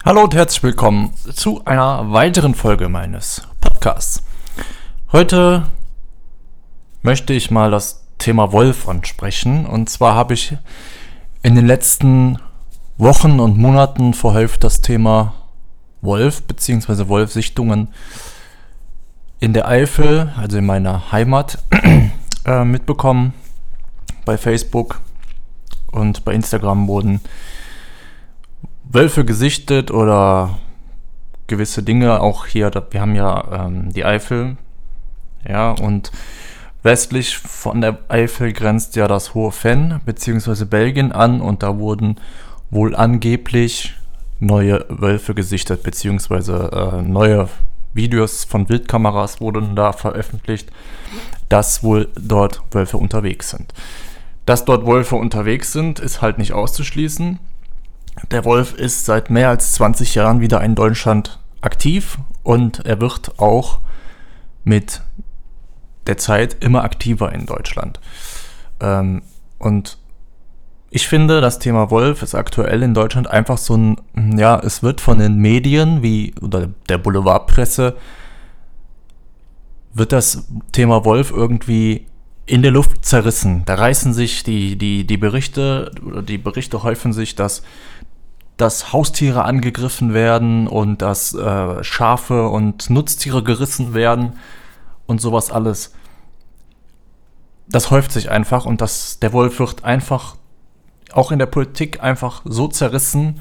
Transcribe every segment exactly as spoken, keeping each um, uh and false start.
Hallo und herzlich willkommen zu einer weiteren Folge meines Podcasts. Heute möchte ich mal das Thema Wolf ansprechen. Und zwar habe ich in den letzten Wochen und Monaten verhäuft das Thema Wolf bzw. Wolfsichtungen in der Eifel, also in meiner Heimat, äh, mitbekommen. Bei Facebook und bei Instagram wurden Wölfe gesichtet oder gewisse Dinge, auch hier, wir haben ja ähm, die Eifel, ja, und westlich von der Eifel grenzt ja das Hohe Venn bzw. Belgien an und da wurden wohl angeblich neue Wölfe gesichtet, beziehungsweise äh, neue Videos von Wildkameras wurden da veröffentlicht, dass wohl dort Wölfe unterwegs sind. Dass dort Wölfe unterwegs sind, ist halt nicht auszuschließen. Der Wolf ist seit mehr als zwanzig Jahren wieder in Deutschland aktiv und er wird auch mit der Zeit immer aktiver in Deutschland. Ähm, und ich finde, das Thema Wolf ist aktuell in Deutschland einfach so ein, ja, es wird von den Medien wie oder der Boulevardpresse wird das Thema Wolf irgendwie in der Luft zerrissen. Da reißen sich die, die, die Berichte, oder die Berichte häufen sich, dass, dass Haustiere angegriffen werden und dass äh, Schafe und Nutztiere gerissen werden und sowas alles. Das häuft sich einfach und das, der Wolf wird einfach auch in der Politik einfach so zerrissen,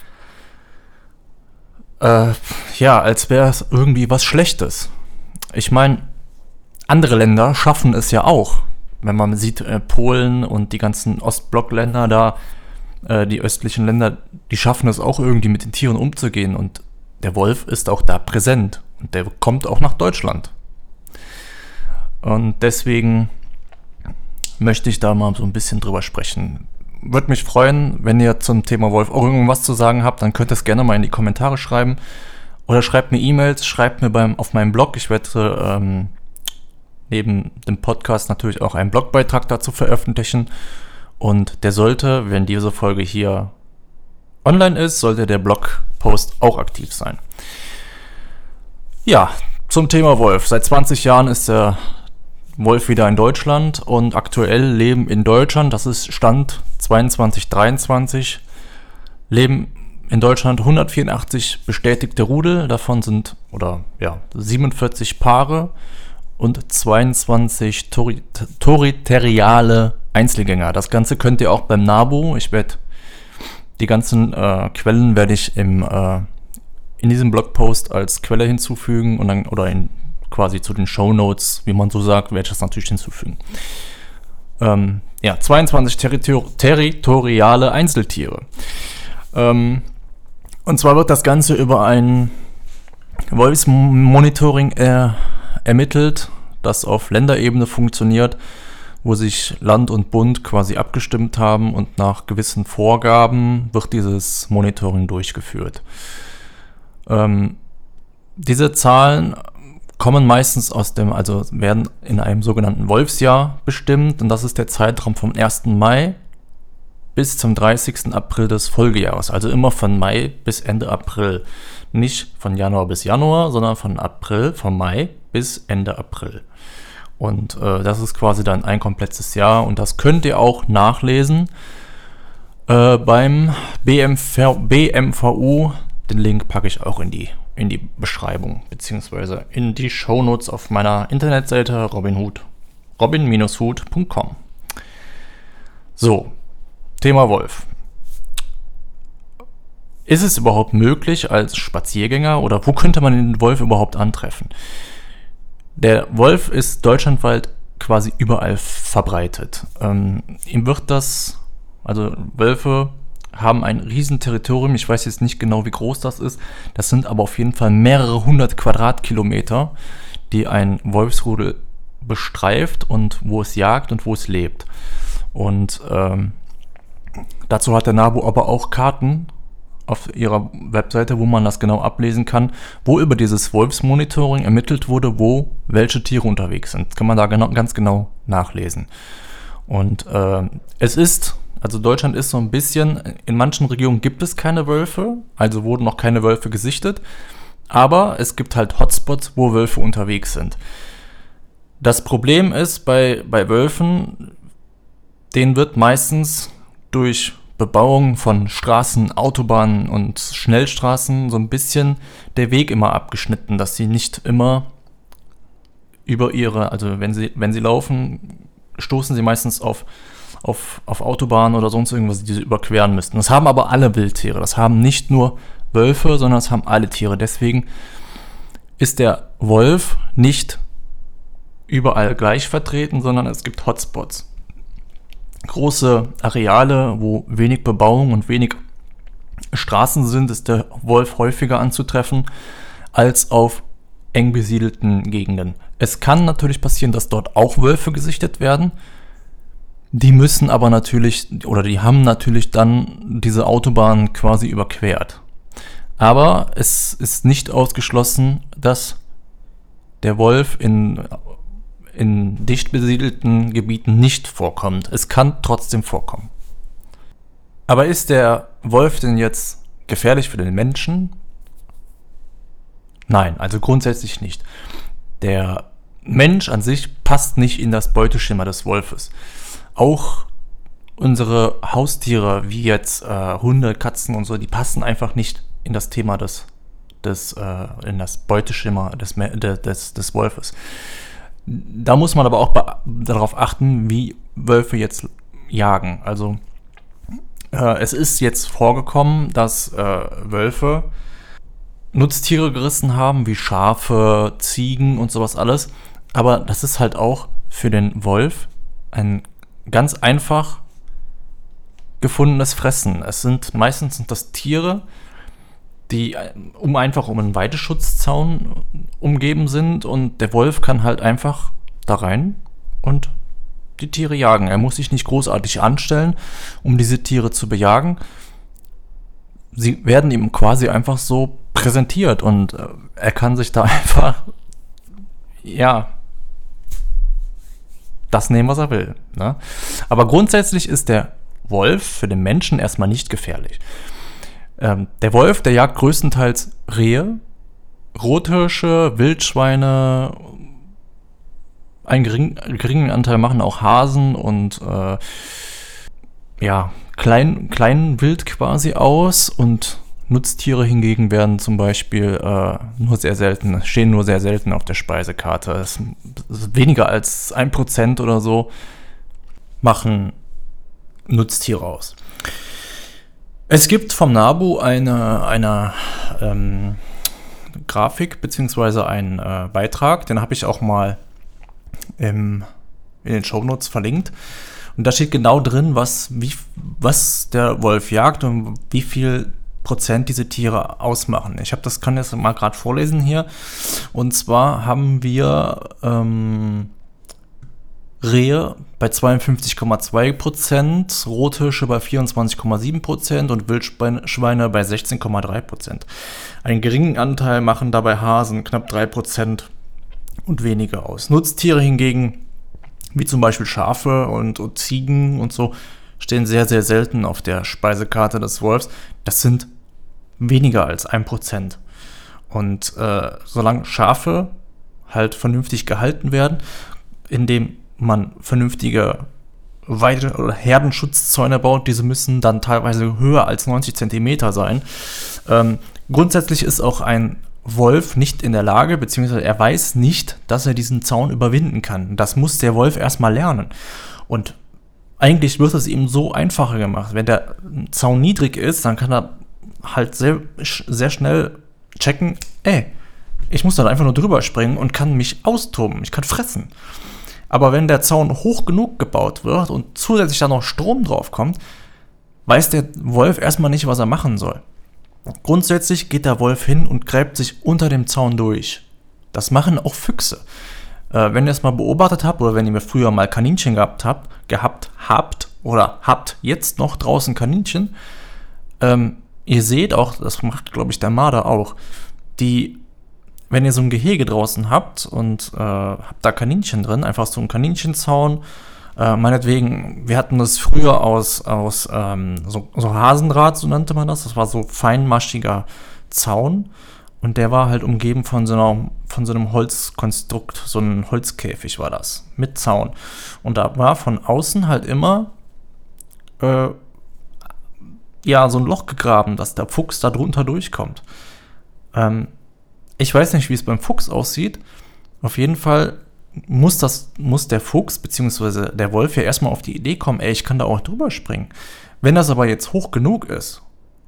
äh, ja, als wäre es irgendwie was Schlechtes. Ich meine, andere Länder schaffen es ja auch. Wenn man sieht, äh, Polen und die ganzen Ostblockländer da, äh, die östlichen Länder, die schaffen es auch irgendwie mit den Tieren umzugehen. Und der Wolf ist auch da präsent. Und der kommt auch nach Deutschland. Und deswegen möchte ich da mal so ein bisschen drüber sprechen. Würde mich freuen, wenn ihr zum Thema Wolf auch irgendwas zu sagen habt, dann könnt ihr es gerne mal in die Kommentare schreiben. Oder schreibt mir E-Mails, schreibt mir beim, auf meinem Blog. Ich werde ähm, neben dem Podcast natürlich auch einen Blogbeitrag dazu veröffentlichen. Und der sollte, wenn diese Folge hier online ist, sollte der Blogpost auch aktiv sein. Ja, zum Thema Wolf. Seit zwanzig Jahren ist der Wolf wieder in Deutschland und aktuell leben in Deutschland, das ist Stand zweiundzwanzig dreiundzwanzig, leben in Deutschland hundertvierundachtzig bestätigte Rudel, davon sind oder ja siebenundvierzig Paare und zweiundzwanzig tori- territoriale Einzelgänger. Das Ganze könnt ihr auch beim NABU. Ich werde die ganzen äh, Quellen werde ich im äh, in diesem Blogpost als Quelle hinzufügen und dann oder in quasi zu den Shownotes, wie man so sagt, werde ich das natürlich hinzufügen. Ähm, ja, zweiundzwanzig territor- territoriale Einzeltiere. Ähm, Und zwar wird das Ganze über ein Wolfsmonitoring er, ermittelt, das auf Länderebene funktioniert, wo sich Land und Bund quasi abgestimmt haben und nach gewissen Vorgaben wird dieses Monitoring durchgeführt. Ähm, diese Zahlen kommen meistens aus dem, also werden in einem sogenannten Wolfsjahr bestimmt und das ist der Zeitraum vom ersten Mai bis zum dreißigsten April des Folgejahres, also immer von Mai bis Ende April. Nicht von Januar bis Januar, sondern von April, von Mai bis Ende April. Und äh, das ist quasi dann ein komplettes Jahr und das könnt ihr auch nachlesen äh, beim B M V, B M V U. Den Link packe ich auch in die, in die Beschreibung, beziehungsweise in die Shownotes auf meiner Internetseite Robinhood, robin Bindestrich hood Punkt com. So. Thema Wolf. Ist es überhaupt möglich als Spaziergänger oder wo könnte man den Wolf überhaupt antreffen? Der Wolf ist deutschlandweit quasi überall verbreitet. Ähm, ihm wird das, also Wölfe haben ein riesen Territorium, ich weiß jetzt nicht genau wie groß das ist, das sind aber auf jeden Fall mehrere hundert Quadratkilometer, die ein Wolfsrudel bestreift und wo es jagt und wo es lebt. Und ähm, dazu hat der NABU aber auch Karten auf ihrer Webseite, wo man das genau ablesen kann, wo über dieses Wolfsmonitoring ermittelt wurde, wo welche Tiere unterwegs sind. Das kann man da genau, ganz genau nachlesen. Und äh, es ist Also Deutschland ist so ein bisschen, in manchen Regionen gibt es keine Wölfe, also wurden noch keine Wölfe gesichtet, aber es gibt halt Hotspots, wo Wölfe unterwegs sind. Das Problem ist bei, bei Wölfen, denen wird meistens durch Bebauung von Straßen, Autobahnen und Schnellstraßen so ein bisschen der Weg immer abgeschnitten, dass sie nicht immer über ihre, also wenn sie, wenn sie laufen, stoßen sie meistens auf, auf, auf Autobahnen oder sonst irgendwas, die sie überqueren müssten. Das haben aber alle Wildtiere. Das haben nicht nur Wölfe, sondern das haben alle Tiere. Deswegen ist der Wolf nicht überall gleich vertreten, sondern es gibt Hotspots. Große Areale, wo wenig Bebauung und wenig Straßen sind, ist der Wolf häufiger anzutreffen als auf eng besiedelten Gegenden. Es kann natürlich passieren, dass dort auch Wölfe gesichtet werden. Die müssen aber natürlich, oder die haben natürlich dann diese Autobahn quasi überquert. Aber es ist nicht ausgeschlossen, dass der Wolf in, in dicht besiedelten Gebieten nicht vorkommt. Es kann trotzdem vorkommen. Aber ist der Wolf denn jetzt gefährlich für den Menschen? Nein, also grundsätzlich nicht. Der Mensch an sich passt nicht in das Beuteschema des Wolfes. Auch unsere Haustiere, wie jetzt äh, Hunde, Katzen und so, die passen einfach nicht in das Thema des, des äh, in das Beuteschema des, des, des Wolfes. Da muss man aber auch be- darauf achten, wie Wölfe jetzt jagen. Also äh, es ist jetzt vorgekommen, dass äh, Wölfe Nutztiere gerissen haben, wie Schafe, Ziegen und sowas alles. Aber das ist halt auch für den Wolf ein ganz einfach gefundenes Fressen. Es sind meistens sind das Tiere, die um einfach um einen Weideschutzzaun umgeben sind und der Wolf kann halt einfach da rein und die Tiere jagen. Er muss sich nicht großartig anstellen, um diese Tiere zu bejagen. Sie werden ihm quasi einfach so präsentiert und äh, er kann sich da einfach, ja, das nehmen, was er will. Ne? Aber grundsätzlich ist der Wolf für den Menschen erstmal nicht gefährlich. Ähm, der Wolf, der jagt größtenteils Rehe, Rothirsche, Wildschweine, einen gering, geringen Anteil machen auch Hasen und äh, ja, klein, kleinen Wild quasi aus und Nutztiere hingegen werden zum Beispiel äh, nur sehr selten, stehen nur sehr selten auf der Speisekarte. Es ist weniger als ein Prozent oder so machen Nutztiere aus. Es gibt vom NABU eine, eine ähm, Grafik bzw. einen äh, Beitrag, den habe ich auch mal im, in den Shownotes verlinkt. Und da steht genau drin, was, wie, was der Wolf jagt und wie viel Prozent diese Tiere ausmachen. Ich habe das, kann jetzt mal gerade vorlesen hier. Und zwar haben wir ähm, Rehe bei zweiundfünfzig Komma zwei Prozent, Rothirsche bei vierundzwanzig Komma sieben Prozent und Wildschweine bei sechzehn Komma drei Prozent. Einen geringen Anteil machen dabei Hasen, knapp drei Prozent und weniger aus. Nutztiere hingegen, wie zum Beispiel Schafe und, und Ziegen und so, stehen sehr, sehr selten auf der Speisekarte des Wolfs. Das sind weniger als ein Prozent. Und äh, solange Schafe halt vernünftig gehalten werden, indem man vernünftige Weide- oder Herdenschutzzäune baut, diese müssen dann teilweise höher als neunzig Zentimeter sein. Ähm, grundsätzlich ist auch ein Wolf nicht in der Lage, beziehungsweise er weiß nicht, dass er diesen Zaun überwinden kann. Das muss der Wolf erstmal lernen. Und eigentlich wird es ihm so einfacher gemacht. Wenn der Zaun niedrig ist, dann kann er halt sehr, sehr schnell checken, ey, ich muss dann einfach nur drüber springen und kann mich austoben, ich kann fressen. Aber wenn der Zaun hoch genug gebaut wird und zusätzlich dann noch Strom drauf kommt, weiß der Wolf erstmal nicht, was er machen soll. Grundsätzlich geht der Wolf hin und gräbt sich unter dem Zaun durch. Das machen auch Füchse. Äh, wenn ihr es mal beobachtet habt oder wenn ihr mir früher mal Kaninchen gehabt habt, gehabt habt oder habt jetzt noch draußen Kaninchen, ähm, ihr seht auch, das macht glaube ich der Marder auch, die, wenn ihr so ein Gehege draußen habt und äh, habt da Kaninchen drin, einfach so einen Kaninchenzaun Äh, meinetwegen, wir hatten das früher aus, aus ähm, so, so Hasendraht, so nannte man das. Das war so feinmaschiger Zaun. Und der war halt umgeben von so, einer, von so einem Holzkonstrukt, so ein Holzkäfig war das, mit Zaun. Und da war von außen halt immer äh, ja, so ein Loch gegraben, dass der Fuchs da drunter durchkommt. Ähm, ich weiß nicht, wie es beim Fuchs aussieht. Auf jeden Fall muss, das, muss der Fuchs bzw. der Wolf ja erstmal auf die Idee kommen, ey, ich kann da auch drüber springen. Wenn das aber jetzt hoch genug ist,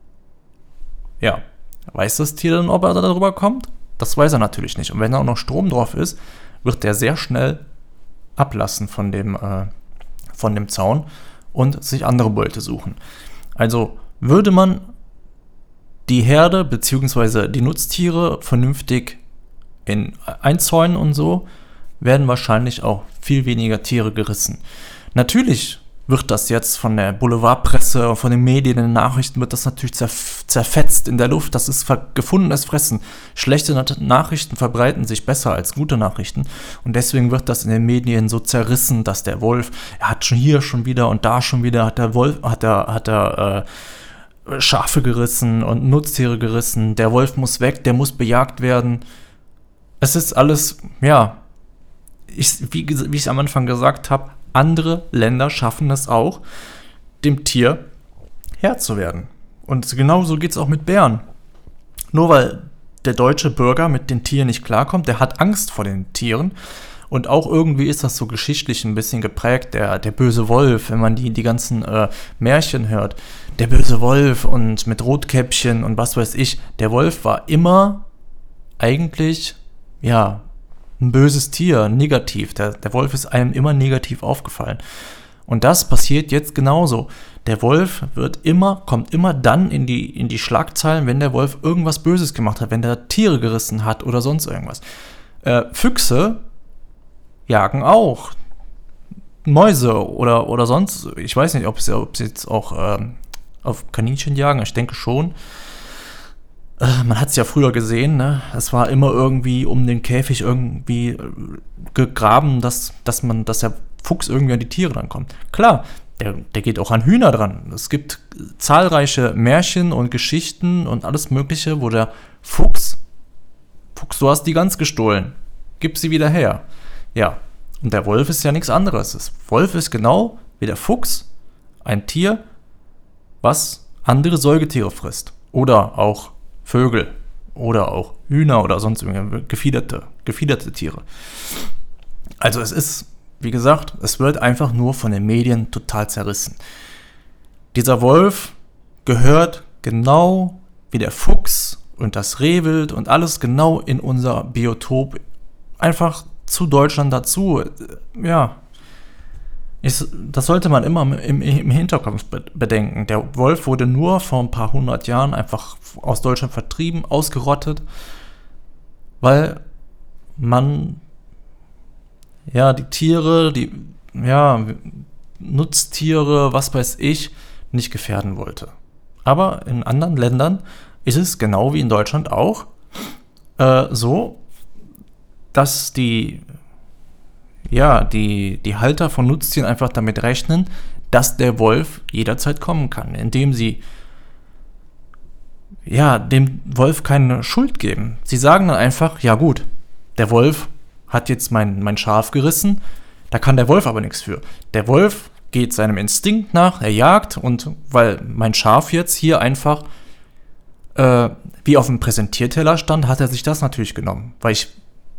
ja, weiß das Tier dann, ob er da drüber kommt? Das weiß er natürlich nicht. Und wenn da auch noch Strom drauf ist, wird der sehr schnell ablassen von dem, äh, von dem Zaun und sich andere Beute suchen. Also würde man die Herde bzw. die Nutztiere vernünftig in, einzäunen und so, werden wahrscheinlich auch viel weniger Tiere gerissen. Natürlich wird das jetzt von der Boulevardpresse, von den Medien, den Nachrichten, wird das natürlich zerf- zerfetzt in der Luft. Das ist ver- gefundenes Fressen. Schlechte Na- Nachrichten verbreiten sich besser als gute Nachrichten. Und deswegen wird das in den Medien so zerrissen, dass der Wolf, er hat schon hier schon wieder und da schon wieder, hat der Wolf, hat er, hat er äh, Schafe gerissen und Nutztiere gerissen. Der Wolf muss weg, der muss bejagt werden. Es ist alles, ja, ich, wie, wie ich am Anfang gesagt habe, andere Länder schaffen es auch, dem Tier Herr zu werden. Und genauso geht es auch mit Bären. Nur weil der deutsche Bürger mit den Tieren nicht klarkommt, der hat Angst vor den Tieren. Und auch irgendwie ist das so geschichtlich ein bisschen geprägt, der, der böse Wolf, wenn man die, die ganzen äh, Märchen hört. Der böse Wolf und mit Rotkäppchen und was weiß ich. Der Wolf war immer eigentlich, ja, ein böses Tier, negativ. Der, der Wolf ist einem immer negativ aufgefallen. Und das passiert jetzt genauso. Der Wolf wird immer, kommt immer dann in die, in die Schlagzeilen, wenn der Wolf irgendwas Böses gemacht hat, wenn der Tiere gerissen hat oder sonst irgendwas. Äh, Füchse jagen auch. Mäuse oder, oder sonst, ich weiß nicht, ob sie, ob sie jetzt auch ähm, auf Kaninchen jagen, ich denke schon. Man hat es ja früher gesehen, ne? Es war immer irgendwie um den Käfig irgendwie gegraben, dass, dass, man, dass der Fuchs irgendwie an die Tiere dann kommt. Klar, der, der geht auch an Hühner dran. Es gibt zahlreiche Märchen und Geschichten und alles Mögliche, wo der Fuchs, Fuchs, du hast die Gans gestohlen, gib sie wieder her. Ja, und der Wolf ist ja nichts anderes. Das Wolf ist genau wie der Fuchs ein Tier, was andere Säugetiere frisst. Oder auch Vögel oder auch Hühner oder sonst irgendwie gefiederte, gefiederte Tiere. Also es ist, wie gesagt, es wird einfach nur von den Medien total zerrissen. Dieser Wolf gehört genau wie der Fuchs und das Rehwild und alles genau in unser Biotop einfach zu Deutschland dazu. Ja, ist, das sollte man immer im, im Hinterkopf bedenken. Der Wolf wurde nur vor ein paar hundert Jahren einfach aus Deutschland vertrieben, ausgerottet, weil man ja die Tiere, die ja Nutztiere, was weiß ich, nicht gefährden wollte. Aber in anderen Ländern ist es genau wie in Deutschland auch äh, so, dass die ja, die, die Halter von Nutztieren einfach damit rechnen, dass der Wolf jederzeit kommen kann, indem sie ja, dem Wolf keine Schuld geben. Sie sagen dann einfach, ja gut, der Wolf hat jetzt mein, mein Schaf gerissen, da kann der Wolf aber nichts für. Der Wolf geht seinem Instinkt nach, er jagt und weil mein Schaf jetzt hier einfach äh, wie auf dem Präsentierteller stand, hat er sich das natürlich genommen, weil ich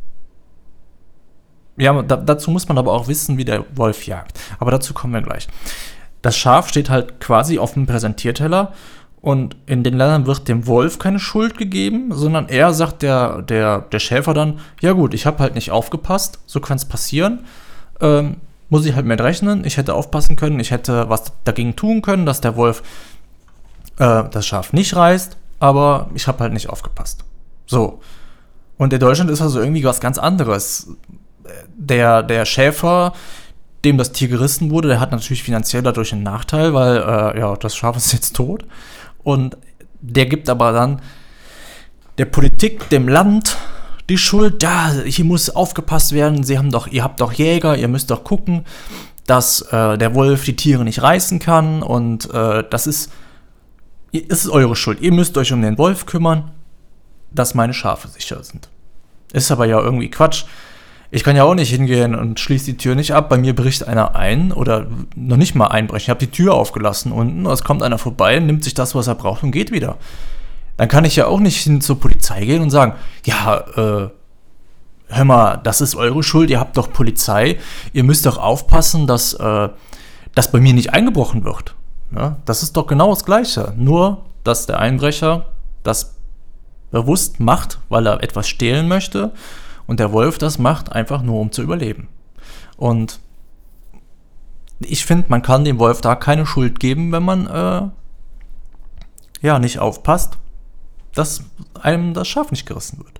Ja, da, dazu muss man aber auch wissen, wie der Wolf jagt. Aber dazu kommen wir gleich. Das Schaf steht halt quasi auf dem Präsentierteller und in den Ländern wird dem Wolf keine Schuld gegeben, sondern er sagt der, der, der Schäfer dann, ja gut, ich habe halt nicht aufgepasst, so kann es passieren, ähm, muss ich halt mit rechnen, ich hätte aufpassen können, ich hätte was dagegen tun können, dass der Wolf äh, das Schaf nicht reißt, aber ich habe halt nicht aufgepasst. So. Und in Deutschland ist also irgendwie was ganz anderes. Der, der Schäfer, dem das Tier gerissen wurde, der hat natürlich finanziell dadurch einen Nachteil, weil äh, ja, das Schaf ist jetzt tot. Und der gibt aber dann der Politik, dem Land, die Schuld. Ja, hier muss aufgepasst werden. Sie haben doch, ihr habt doch Jäger, ihr müsst doch gucken, dass äh, der Wolf die Tiere nicht reißen kann und äh, das ist, es ist eure Schuld. Ihr müsst euch um den Wolf kümmern, dass meine Schafe sicher sind. Ist aber ja irgendwie Quatsch. Ich kann ja auch nicht hingehen und schließe die Tür nicht ab. Bei mir bricht einer ein oder noch nicht mal einbrechen. Ich habe die Tür aufgelassen unten, es kommt einer vorbei, nimmt sich das, was er braucht und geht wieder. Dann kann ich ja auch nicht hin zur Polizei gehen und sagen, ja, äh, hör mal, das ist eure Schuld, ihr habt doch Polizei, ihr müsst doch aufpassen, dass, äh, dass bei mir nicht eingebrochen wird. Ja, das ist doch genau das Gleiche. Nur, dass der Einbrecher das bewusst macht, weil er etwas stehlen möchte und der Wolf das macht, einfach nur um zu überleben. Und ich finde, man kann dem Wolf da keine Schuld geben, wenn man äh, ja nicht aufpasst, dass einem das Schaf nicht gerissen wird.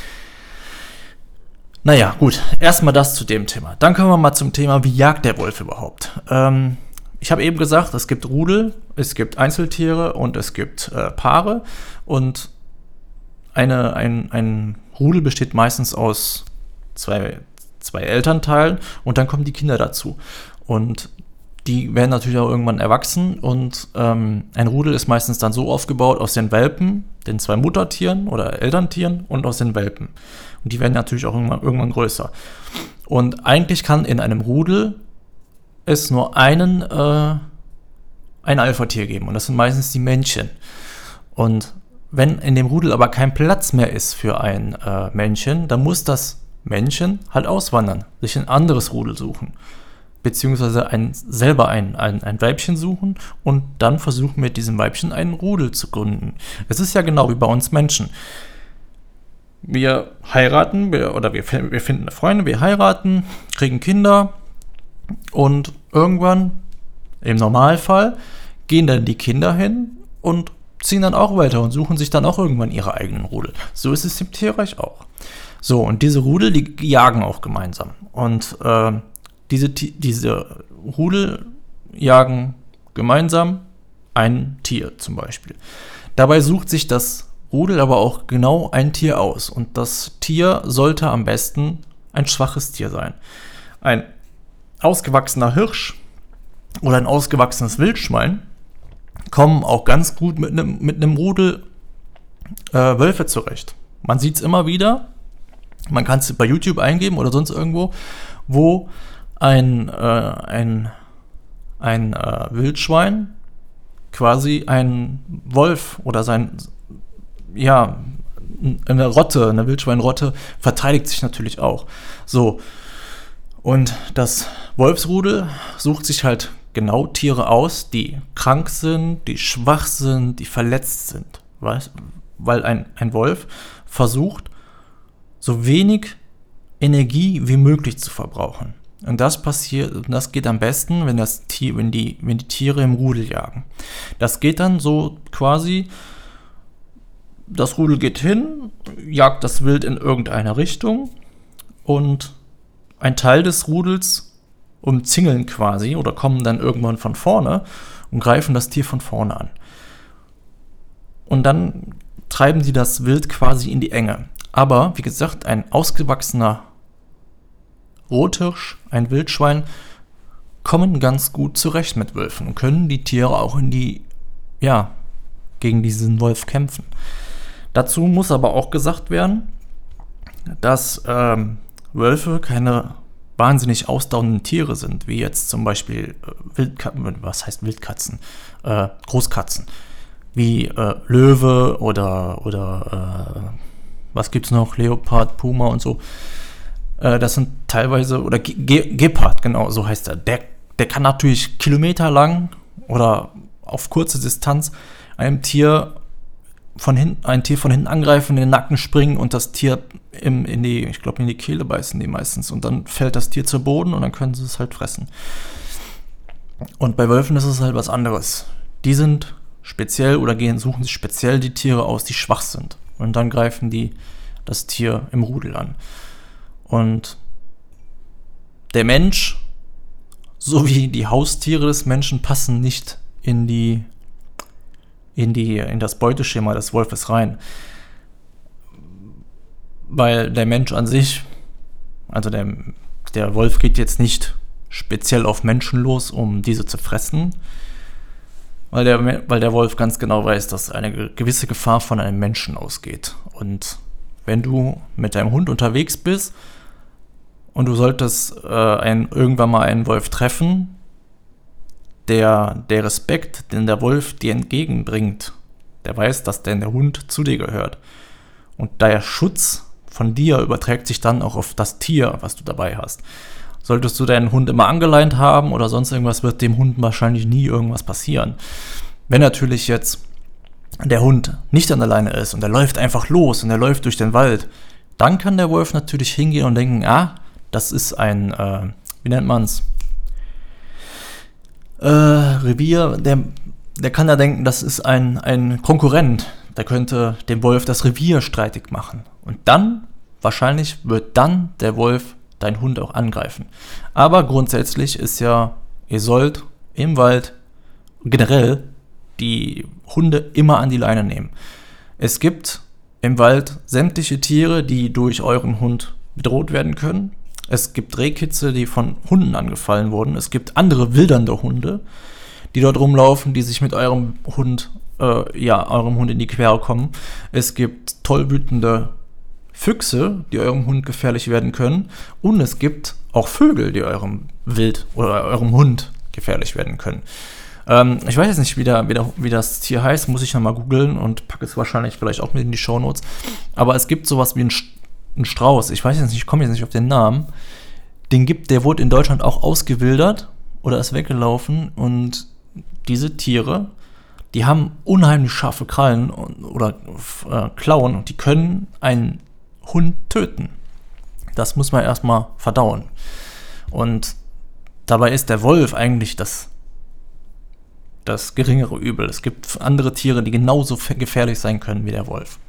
Naja, gut, erstmal das zu dem Thema. Dann kommen wir mal zum Thema, wie jagt der Wolf überhaupt? Ähm, ich habe eben gesagt, es gibt Rudel, es gibt Einzeltiere und es gibt äh, Paare. Und eine, ein, ein Rudel besteht meistens aus zwei, zwei Elternteilen und dann kommen die Kinder dazu. Und die werden natürlich auch irgendwann erwachsen und ähm, ein Rudel ist meistens dann so aufgebaut aus den Welpen, den zwei Muttertieren oder Elterntieren und aus den Welpen. Und die werden natürlich auch irgendwann, irgendwann größer. Und eigentlich kann in einem Rudel es nur einen, äh, ein Alpha-Tier geben und das sind meistens die Männchen. Und wenn in dem Rudel aber kein Platz mehr ist für ein äh, Männchen, dann muss das Männchen halt auswandern, sich ein anderes Rudel suchen. Beziehungsweise ein, selber ein, ein, ein Weibchen suchen und dann versuchen mit diesem Weibchen einen Rudel zu gründen. Es ist ja genau wie bei uns Menschen. Wir heiraten wir, oder wir, wir finden eine Freundin, wir heiraten, kriegen Kinder und irgendwann, im Normalfall, gehen dann die Kinder hin und ziehen dann auch weiter und suchen sich dann auch irgendwann ihre eigenen Rudel. So ist es im Tierreich auch. So, und diese Rudel, die jagen auch gemeinsam. Und äh, diese, diese Rudel jagen gemeinsam ein Tier zum Beispiel. Dabei sucht sich das Rudel aber auch genau ein Tier aus. Und das Tier sollte am besten ein schwaches Tier sein. Ein ausgewachsener Hirsch oder ein ausgewachsenes Wildschwein kommen auch ganz gut mit einem mit einem Rudel äh, Wölfe zurecht. Man sieht es immer wieder. Man kann es bei YouTube eingeben oder sonst irgendwo, wo ein, äh, ein, ein äh, Wildschwein quasi ein Wolf oder sein, ja, eine Rotte, eine Wildschweinrotte verteidigt sich natürlich auch. So, und das Wolfsrudel sucht sich halt genau Tiere aus, die krank sind, die schwach sind, die verletzt sind. Weißt? Weil ein, ein Wolf versucht, so wenig Energie wie möglich zu verbrauchen. Und das passiert, das geht am besten, wenn das Tier, wenn die, wenn die Tiere im Rudel jagen. Das geht dann so quasi, das Rudel geht hin, jagt das Wild in irgendeine Richtung und ein Teil des Rudels umzingeln quasi oder kommen dann irgendwann von vorne und greifen das Tier von vorne an. Und dann treiben sie das Wild quasi in die Enge. Aber, wie gesagt, ein ausgewachsener Rothirsch, ein Wildschwein, kommen ganz gut zurecht mit Wölfen und können die Tiere auch in die, ja, gegen diesen Wolf kämpfen. Dazu muss aber auch gesagt werden, dass ähm, Wölfe keine wahnsinnig ausdauernden Tiere sind, wie jetzt zum Beispiel äh, Wildkatzen, was heißt Wildkatzen? Äh, Großkatzen, wie äh, Löwe oder, oder äh, was gibt's noch? Leopard, Puma und so. Äh, das sind teilweise, oder Ge- Gepard, genau, so heißt er. Der, der kann natürlich kilometerlang oder auf kurze Distanz einem Tier von hinten, ein Tier von hinten angreifen, in den Nacken springen und das Tier im, in die, ich glaube, in die Kehle beißen die meistens. Und dann fällt das Tier zu Boden und dann können sie es halt fressen. Und bei Wölfen ist es halt was anderes. Die sind speziell oder gehen, suchen sich speziell die Tiere aus, die schwach sind. Und dann greifen die das Tier im Rudel an. Und der Mensch, sowie die Haustiere des Menschen, passen nicht in die, in die, in das Beuteschema des Wolfes rein. Weil der Mensch an sich, also der, der Wolf geht jetzt nicht speziell auf Menschen los, um diese zu fressen, weil der, weil der Wolf ganz genau weiß, dass eine gewisse Gefahr von einem Menschen ausgeht. Und wenn du mit deinem Hund unterwegs bist und du solltest äh, ein, irgendwann mal einen Wolf treffen, der, der Respekt, den der Wolf dir entgegenbringt, der weiß, dass denn der Hund zu dir gehört. Und der Schutz von dir überträgt sich dann auch auf das Tier, was du dabei hast. Solltest du deinen Hund immer angeleint haben oder sonst irgendwas, wird dem Hund wahrscheinlich nie irgendwas passieren. Wenn natürlich jetzt der Hund nicht an der Leine ist und er läuft einfach los und er läuft durch den Wald, dann kann der Wolf natürlich hingehen und denken, ah, das ist ein, äh, wie nennt man's? Äh, Revier, der, der kann ja denken, das ist ein, ein Konkurrent, der könnte dem Wolf das Revier streitig machen. Und dann, wahrscheinlich wird dann der Wolf deinen Hund auch angreifen. Aber grundsätzlich ist ja, ihr sollt im Wald generell die Hunde immer an die Leine nehmen. Es gibt im Wald sämtliche Tiere, die durch euren Hund bedroht werden können. Es gibt Rehkitze, die von Hunden angefallen wurden. Es gibt andere wildernde Hunde, die dort rumlaufen, die sich mit eurem Hund, äh, ja, eurem Hund in die Quere kommen. Es gibt tollwütende Füchse, die eurem Hund gefährlich werden können. Und es gibt auch Vögel, die eurem Wild oder eurem Hund gefährlich werden können. Ähm, ich weiß jetzt nicht, wie, der, wie, der, wie das Tier heißt, muss ich nochmal googeln und packe es wahrscheinlich vielleicht auch mit in die Shownotes. Aber es gibt sowas wie ein Ein Strauß, ich weiß jetzt nicht, ich komme jetzt nicht auf den Namen, den gibt, der wurde in Deutschland auch ausgewildert oder ist weggelaufen und diese Tiere, die haben unheimlich scharfe Krallen und, oder äh, Klauen und die können einen Hund töten. Das muss man erstmal verdauen. Und dabei ist der Wolf eigentlich das, das geringere Übel. Es gibt andere Tiere, die genauso gefährlich sein können wie der Wolf.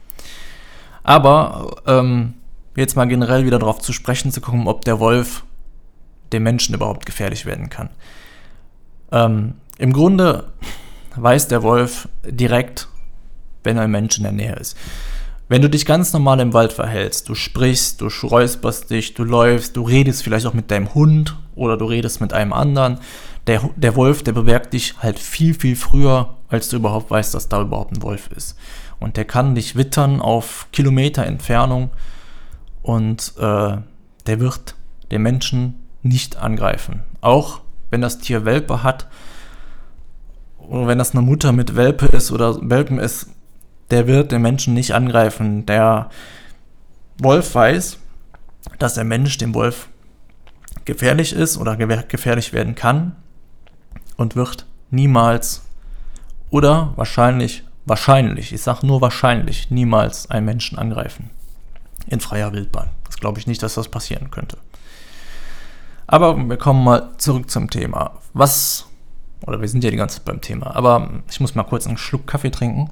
Aber, ähm, jetzt mal generell wieder darauf zu sprechen zu kommen, ob der Wolf dem Menschen überhaupt gefährlich werden kann. Ähm, im Grunde weiß der Wolf direkt, wenn ein Mensch in der Nähe ist. Wenn du dich ganz normal im Wald verhältst, du sprichst, du räusperst dich, du läufst, du redest vielleicht auch mit deinem Hund oder du redest mit einem anderen, der, der Wolf, der bemerkt dich halt viel, viel früher, als du überhaupt weißt, dass da überhaupt ein Wolf ist. Und der kann dich wittern auf Kilometer Entfernung. Und äh, der wird den Menschen nicht angreifen. Auch wenn das Tier Welpe hat oder wenn das eine Mutter mit Welpe ist oder Welpen ist, der wird den Menschen nicht angreifen. Der Wolf weiß, dass der Mensch dem Wolf gefährlich ist oder gefährlich werden kann und wird niemals oder wahrscheinlich, wahrscheinlich, ich sage nur wahrscheinlich, niemals einen Menschen angreifen. In freier Wildbahn. Das glaube ich nicht, dass das passieren könnte. Aber wir kommen mal zurück zum Thema. Was, oder wir sind ja die ganze Zeit beim Thema, aber ich muss mal kurz einen Schluck Kaffee trinken.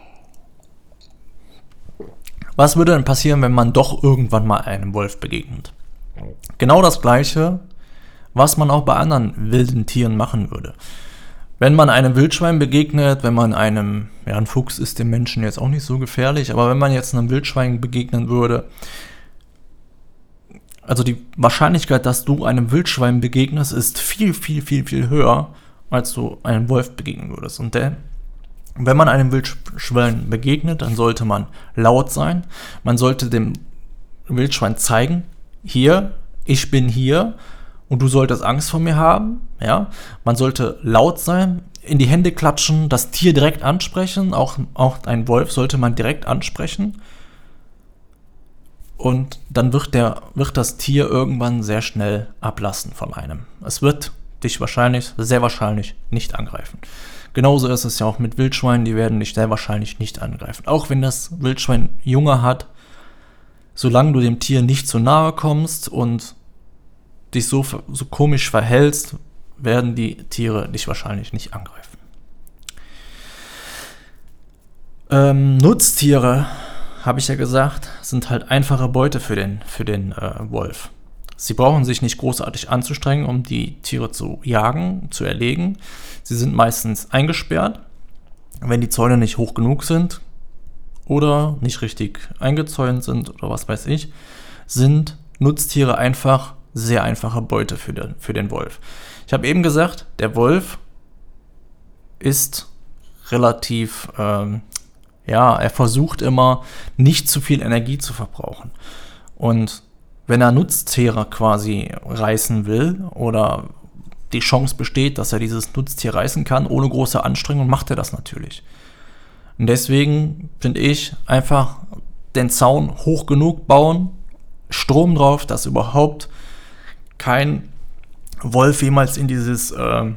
Was würde denn passieren, wenn man doch irgendwann mal einem Wolf begegnet? Genau das Gleiche, was man auch bei anderen wilden Tieren machen würde. Wenn man einem Wildschwein begegnet, wenn man einem, ja, ein Fuchs ist dem Menschen jetzt auch nicht so gefährlich, aber wenn man jetzt einem Wildschwein begegnen würde, also die Wahrscheinlichkeit, dass du einem Wildschwein begegnest, ist viel, viel, viel, viel höher, als du einem Wolf begegnen würdest. Und der, wenn man einem Wildschwein begegnet, dann sollte man laut sein, man sollte dem Wildschwein zeigen, hier, ich bin hier, und du solltest Angst vor mir haben, ja. Man sollte laut sein, in die Hände klatschen, das Tier direkt ansprechen, auch, auch ein Wolf sollte man direkt ansprechen. Und dann wird, der, wird das Tier irgendwann sehr schnell ablassen von einem. Es wird dich wahrscheinlich, sehr wahrscheinlich nicht angreifen. Genauso ist es ja auch mit Wildschweinen, die werden dich sehr wahrscheinlich nicht angreifen. Auch wenn das Wildschwein Junge hat, solange du dem Tier nicht zu nahe kommst und dich so, so komisch verhältst, werden die Tiere dich wahrscheinlich nicht angreifen. Ähm, Nutztiere, habe ich ja gesagt, sind halt einfache Beute für den, für den äh, Wolf. Sie brauchen sich nicht großartig anzustrengen, um die Tiere zu jagen, zu erlegen. Sie sind meistens eingesperrt, wenn die Zäune nicht hoch genug sind oder nicht richtig eingezäunt sind oder was weiß ich, sind Nutztiere einfach sehr einfache Beute für den, für den Wolf. Ich habe eben gesagt, der Wolf ist relativ, ähm, ja, er versucht immer, nicht zu viel Energie zu verbrauchen. Und wenn er Nutztiere quasi reißen will oder die Chance besteht, dass er dieses Nutztier reißen kann, ohne große Anstrengung, macht er das natürlich. Und deswegen finde ich, einfach den Zaun hoch genug bauen, Strom drauf, dass überhaupt kein Wolf jemals in dieses äh,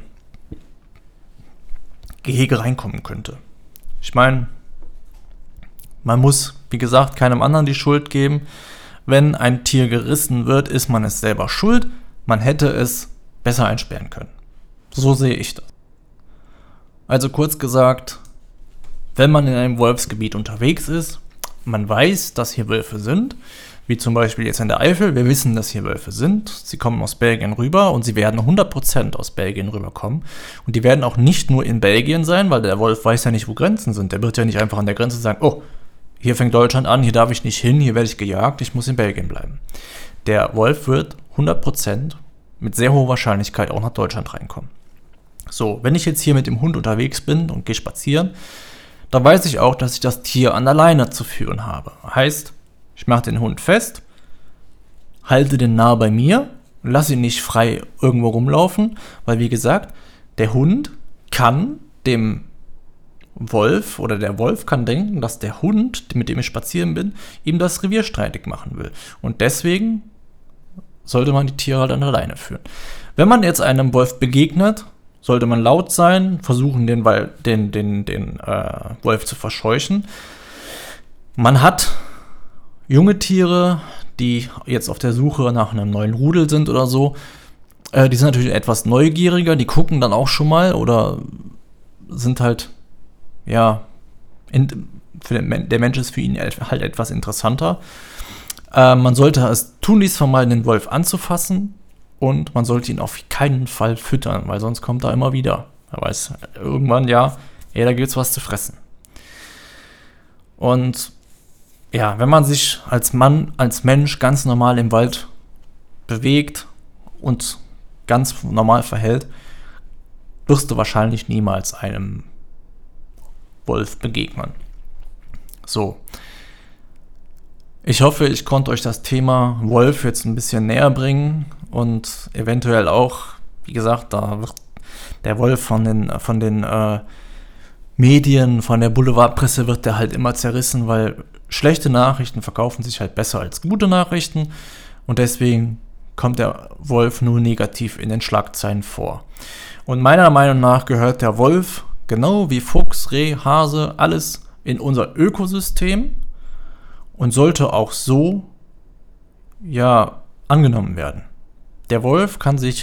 Gehege reinkommen könnte. Ich meine, man muss, wie gesagt, keinem anderen die Schuld geben. Wenn ein Tier gerissen wird, ist man es selber schuld. Man hätte es besser einsperren können. So sehe ich das. Also kurz gesagt, wenn man in einem Wolfsgebiet unterwegs ist, man weiß, dass hier Wölfe sind, wie zum Beispiel jetzt in der Eifel, wir wissen, dass hier Wölfe sind, sie kommen aus Belgien rüber und sie werden hundert Prozent aus Belgien rüberkommen und die werden auch nicht nur in Belgien sein, weil der Wolf weiß ja nicht, wo Grenzen sind, der wird ja nicht einfach an der Grenze sagen, oh, hier fängt Deutschland an, hier darf ich nicht hin, hier werde ich gejagt, ich muss in Belgien bleiben. Der Wolf wird hundert Prozent mit sehr hoher Wahrscheinlichkeit auch nach Deutschland reinkommen. So, wenn ich jetzt hier mit dem Hund unterwegs bin und gehe spazieren, dann weiß ich auch, dass ich das Tier an der Leine zu führen habe. Heißt, ich mache den Hund fest, halte den nah bei mir, lasse ihn nicht frei irgendwo rumlaufen, weil wie gesagt, der Hund kann dem Wolf oder der Wolf kann denken, dass der Hund, mit dem ich spazieren bin, ihm das Revier streitig machen will. Und deswegen sollte man die Tiere halt an der Leine führen. Wenn man jetzt einem Wolf begegnet, sollte man laut sein, versuchen, den, den, den, den äh, Wolf zu verscheuchen. Man hat junge Tiere, die jetzt auf der Suche nach einem neuen Rudel sind oder so, äh, die sind natürlich etwas neugieriger, die gucken dann auch schon mal oder sind halt, ja, in, für den, der Mensch ist für ihn halt etwas interessanter. Äh, man sollte es tunlichst vermeiden, den Wolf anzufassen. Und man sollte ihn auf keinen Fall füttern, weil sonst kommt er immer wieder. Er weiß irgendwann, ja, ey, da gibt's was zu fressen. Und ja, wenn man sich als Mann, als Mensch ganz normal im Wald bewegt und ganz normal verhält, wirst du wahrscheinlich niemals einem Wolf begegnen. So. Ich hoffe, ich konnte euch das Thema Wolf jetzt ein bisschen näher bringen und eventuell auch, wie gesagt, da wird der Wolf von den, von den äh, Medien, von der Boulevardpresse wird der halt immer zerrissen, weil schlechte Nachrichten verkaufen sich halt besser als gute Nachrichten und deswegen kommt der Wolf nur negativ in den Schlagzeilen vor. Und meiner Meinung nach gehört der Wolf, genau wie Fuchs, Reh, Hase, alles in unser Ökosystem und sollte auch so, ja, angenommen werden. Der Wolf kann sich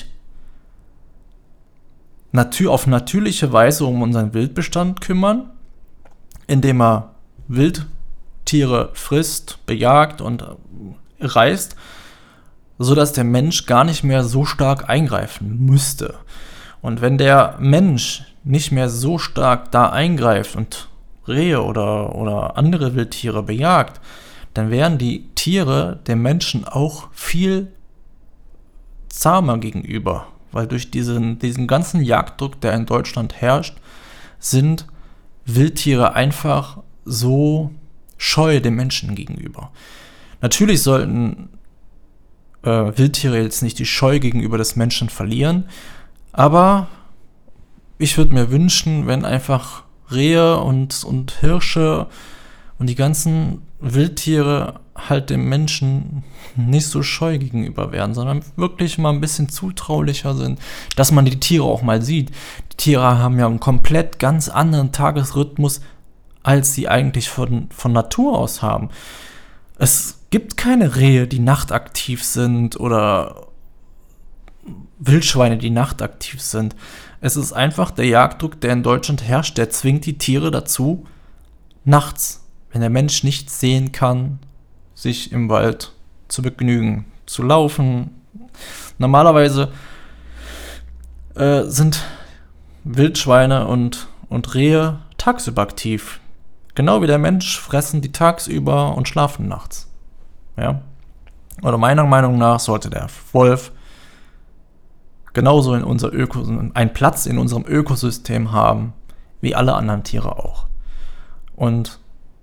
natür- auf natürliche Weise um unseren Wildbestand kümmern, indem er Wildtiere frisst, bejagt und reißt, sodass der Mensch gar nicht mehr so stark eingreifen müsste. Und wenn der Mensch nicht mehr so stark da eingreift und Rehe oder, oder andere Wildtiere bejagt, dann wären die Tiere dem Menschen auch viel zahmer gegenüber. Weil durch diesen, diesen ganzen Jagddruck, der in Deutschland herrscht, sind Wildtiere einfach so scheu dem Menschen gegenüber. Natürlich sollten äh, Wildtiere jetzt nicht die Scheu gegenüber des Menschen verlieren, aber ich würde mir wünschen, wenn einfach Rehe und, und Hirsche und die ganzen Wildtiere halt dem Menschen nicht so scheu gegenüber werden, sondern wirklich mal ein bisschen zutraulicher sind, dass man die Tiere auch mal sieht. Die Tiere haben ja einen komplett ganz anderen Tagesrhythmus, als sie eigentlich von, von Natur aus haben. Es gibt keine Rehe, die nachtaktiv sind oder Wildschweine, die nachtaktiv sind. Es ist einfach der Jagddruck, der in Deutschland herrscht, der zwingt die Tiere dazu, nachts, wenn der Mensch nichts sehen kann, sich im Wald zu begnügen, zu laufen. Normalerweise äh, sind Wildschweine und, und Rehe tagsüber aktiv. Genau wie der Mensch fressen die tagsüber und schlafen nachts. Ja? oder meiner Meinung nach sollte der Wolf genauso in unser Öko, einen Platz in unserem Ökosystem haben, wie alle anderen Tiere auch. Und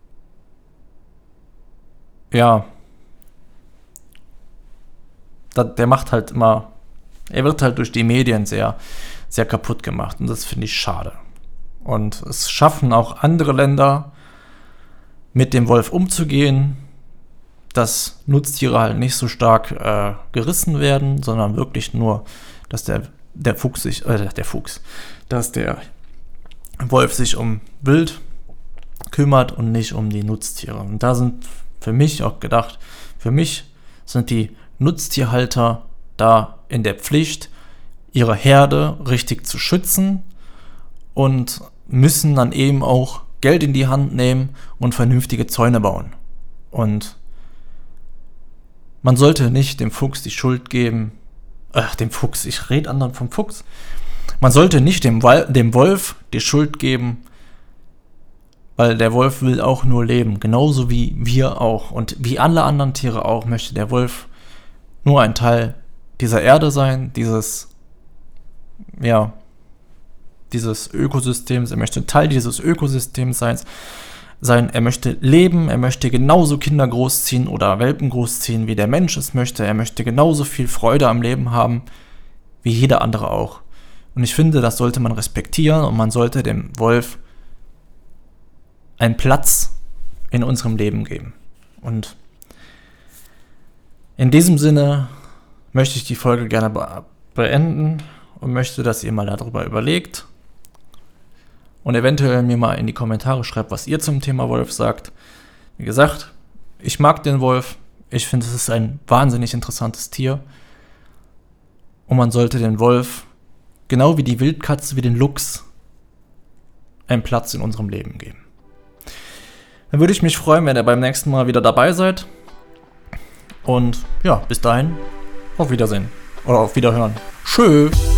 ja, der macht halt immer, er wird halt durch die Medien sehr, sehr kaputt gemacht und das finde ich schade. Und es schaffen auch andere Länder, mit dem Wolf umzugehen, dass Nutztiere halt nicht so stark äh, gerissen werden, sondern wirklich nur, dass der, der Fuchs sich, äh, der Fuchs, dass der Wolf sich um Wild kümmert und nicht um die Nutztiere. Und da sind für mich auch gedacht, für mich sind die Nutztierhalter da in der Pflicht, ihre Herde richtig zu schützen und müssen dann eben auch Geld in die Hand nehmen und vernünftige Zäune bauen. Und man sollte nicht dem Fuchs die Schuld geben, ach, dem Fuchs, ich rede anderen vom Fuchs. Man sollte nicht dem, Wal- dem Wolf die Schuld geben, weil der Wolf will auch nur leben, genauso wie wir auch. Und wie alle anderen Tiere auch, möchte der Wolf nur ein Teil dieser Erde sein, dieses, ja, dieses Ökosystems. Er möchte Teil dieses Ökosystems sein, sein. Er möchte leben, er möchte genauso Kinder großziehen oder Welpen großziehen, wie der Mensch es möchte. Er möchte genauso viel Freude am Leben haben, wie jeder andere auch. Und ich finde, das sollte man respektieren und man sollte dem Wolf einen Platz in unserem Leben geben. Und in diesem Sinne möchte ich die Folge gerne be- beenden und möchte, dass ihr mal darüber überlegt und eventuell mir mal in die Kommentare schreibt, was ihr zum Thema Wolf sagt. Wie gesagt, ich mag den Wolf. Ich finde, es ist ein wahnsinnig interessantes Tier. Und man sollte den Wolf, genau wie die Wildkatze, wie den Luchs, einen Platz in unserem Leben geben. Dann würde ich mich freuen, wenn ihr beim nächsten Mal wieder dabei seid. Und ja, bis dahin, auf Wiedersehen. Oder auf Wiederhören. Tschö.